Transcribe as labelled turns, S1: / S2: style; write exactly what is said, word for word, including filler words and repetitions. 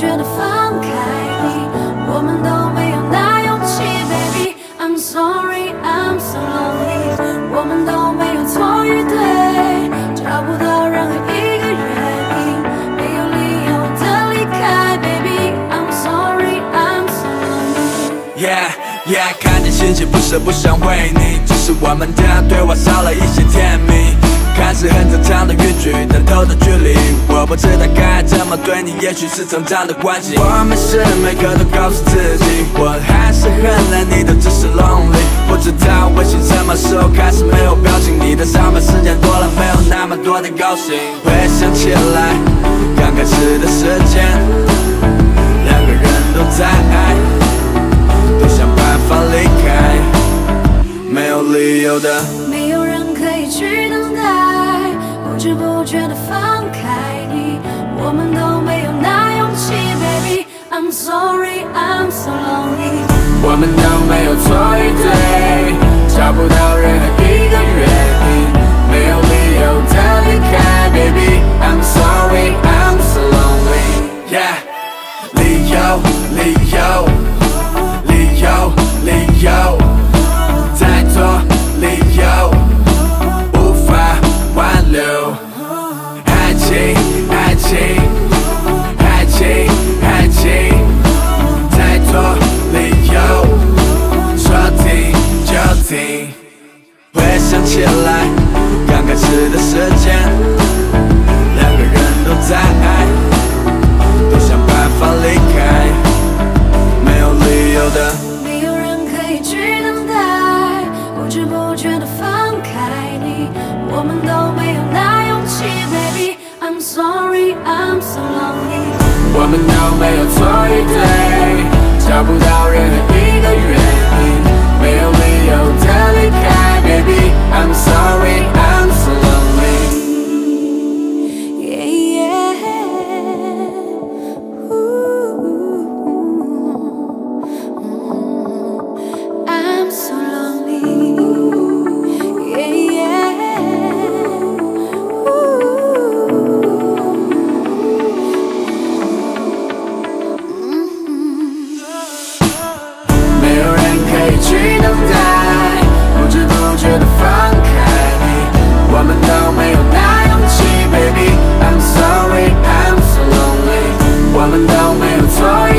S1: 觉得放开你，我们都没有那勇气 ，baby。I'm sorry, I'm so lonely， 我们都没有错与对，找不到任何一个原因，没有理由的离开 ，baby。I'm sorry, I'm so lonely。
S2: Yeah yeah， 看见信息不是不想回你，只是我们的对话少了一些甜蜜。 看似很正常的语句，但透的距离，我不知道该怎么对你，也许是成长的关系。我没事，每刻都告诉自己，我还是很爱你的，只是 lonely。不知道微信什么时候开始没有表情，你的上班时间多了，没有那么多的高兴。回想起来，刚开始的时间，两个人都在爱，都想办法离开，没有理由的。
S1: 没有人可以去等待，不知不觉的放开你，我们都没有那勇气 ，baby。I'm sorry, I'm so lonely。
S2: 我们都没有错与对，找不到任何一个原因，没有理由的离开 ，baby。I'm sorry, I'm so lonely。Yeah， 理由，理由，理由，理由，太多理由。 挽留，爱情，爱情，爱情，爱情，太多理由，说停就停。回想起来，刚开始的时间，两个人都在爱，都想办法离开，没有理由的。
S1: 没有人可以去等待，不知不觉的放开你。 我们都没有那勇气 ，baby。I'm sorry, I'm so lonely。
S2: 我们都没有错与对，找不到任何一个原因，没有理由的离开 ，baby。I'm sorry, I'm so lonely。
S1: Yeah, yeah. Ooh, I'm so lonely。
S2: 去等待，不知不觉的放开你，我们都没有那勇气 ，baby。I'm sorry, I'm so lonely。我们都没有错。